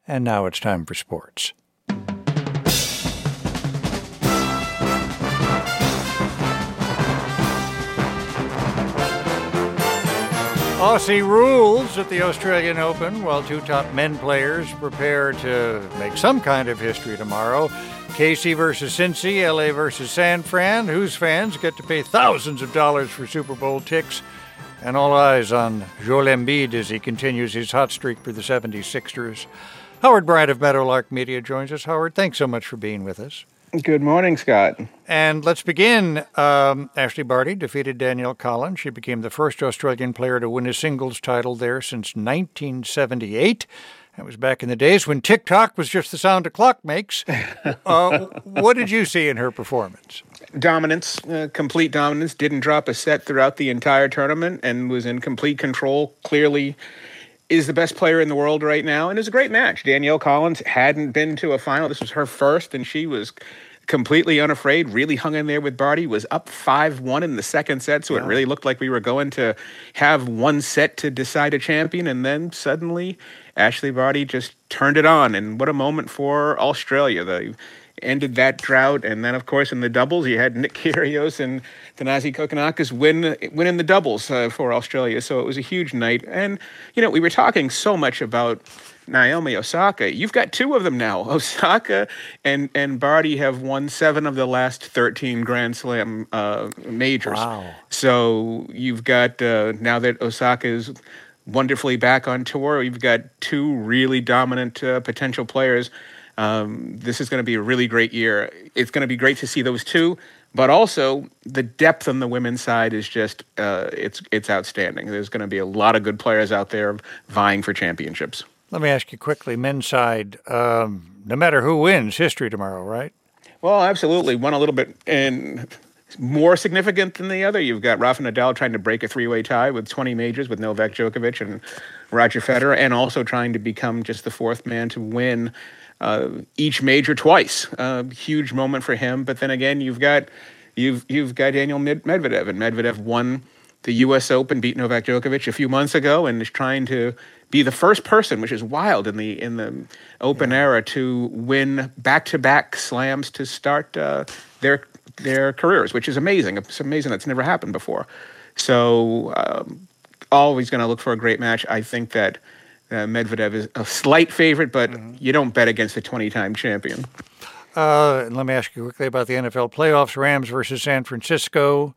And now it's time for sports. Aussie rules at the Australian Open while two top men players prepare to make some kind of history tomorrow. KC versus Cincy, LA versus San Fran, whose fans get to pay thousands of dollars for Super Bowl ticks. And all eyes on Joel Embiid as he continues his hot streak for the 76ers. Howard Bryant of Meadowlark Media joins us. Howard, thanks so much for being with us. Good morning, Scott. And let's begin. Ashley Barty defeated Danielle Collins. She became the first Australian player to win a singles title there since 1978. That was back in the days when TikTok was just the sound a clock makes. What did you see in her performance? Dominance, complete dominance. Didn't drop a set throughout the entire tournament and was in complete control. Clearly is the best player in the world right now, and it was a great match. Danielle Collins hadn't been to a final. This was her first, and she was completely unafraid, really hung in there with Barty, was up 5-1 in the second set, so it really looked like we were going to have one set to decide a champion, and then suddenly Ashley Barty just turned it on, and what a moment for Australia. They ended that drought, and then, of course, in the doubles, you had Nick Kyrgios and Thanasi Kokkinakis win in the doubles for Australia, so it was a huge night. And, you know, we were talking so much about Naomi Osaka. You've got two of them now. Osaka and Barty have won 7 of the last 13 Grand Slam majors. Wow. So you've got, now that Osaka is wonderfully back on tour, you've got two really dominant potential players. This is going to be a really great year. It's going to be great to see those two, but also the depth on the women's side is just, it's outstanding. There's going to be a lot of good players out there vying for championships. Let me ask you quickly, men's side, no matter who wins, history tomorrow, right? Well, absolutely. One a little bit and more significant than the other. You've got Rafa Nadal trying to break a 3-way tie with 20 majors with Novak Djokovic and Roger Federer, and also trying to become just the fourth man to win each major twice. Huge moment for him. But then again, you've got Daniil Medvedev, and Medvedev won the U.S. Open, beat Novak Djokovic a few months ago, and is trying to be the first person, which is wild in the Open era, to win back-to-back slams to start their careers, which is amazing. It's amazing. That's never happened before. So always going to look for a great match. I think that Medvedev is a slight favorite, but you don't bet against a 20-time champion. Let me ask you quickly about the NFL playoffs. Rams versus San Francisco.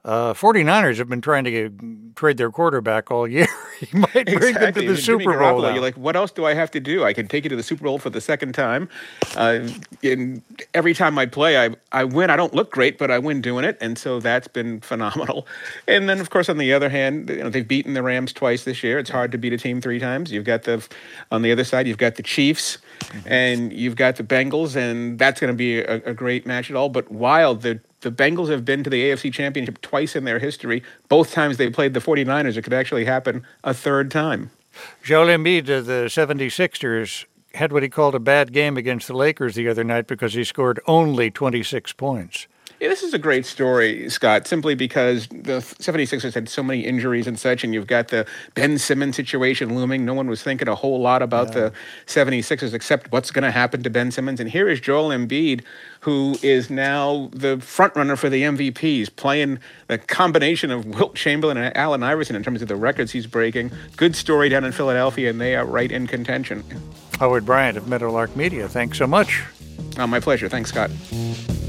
49ers have been trying to trade their quarterback all year. He might bring them to the Super Bowl. You're like, what else do I have to do? I can take you to the Super Bowl for the second time. And every time I play, I win. I don't look great, but I win doing it. And so that's been phenomenal. And then, of course, on the other hand, they've beaten the Rams twice this year. It's hard to beat a team 3 times. You've got on the other side, you've got the Chiefs and you've got the Bengals, and that's going to be a great match at all. But while the Bengals have been to the AFC Championship twice in their history, both times they played the 49ers. It could actually happen a third time. Joel Embiid of the 76ers had what he called a bad game against the Lakers the other night because he scored only 26 points. Yeah, this is a great story, Scott, simply because the 76ers had so many injuries and such, and you've got the Ben Simmons situation looming. No one was thinking a whole lot about the 76ers except what's going to happen to Ben Simmons. And here is Joel Embiid, who is now the front runner for the MVPs, playing a combination of Wilt Chamberlain and Allen Iverson in terms of the records he's breaking. Good story down in Philadelphia, and they are right in contention. Howard Bryant of Meadowlark Media, thanks so much. My pleasure. Thanks, Scott.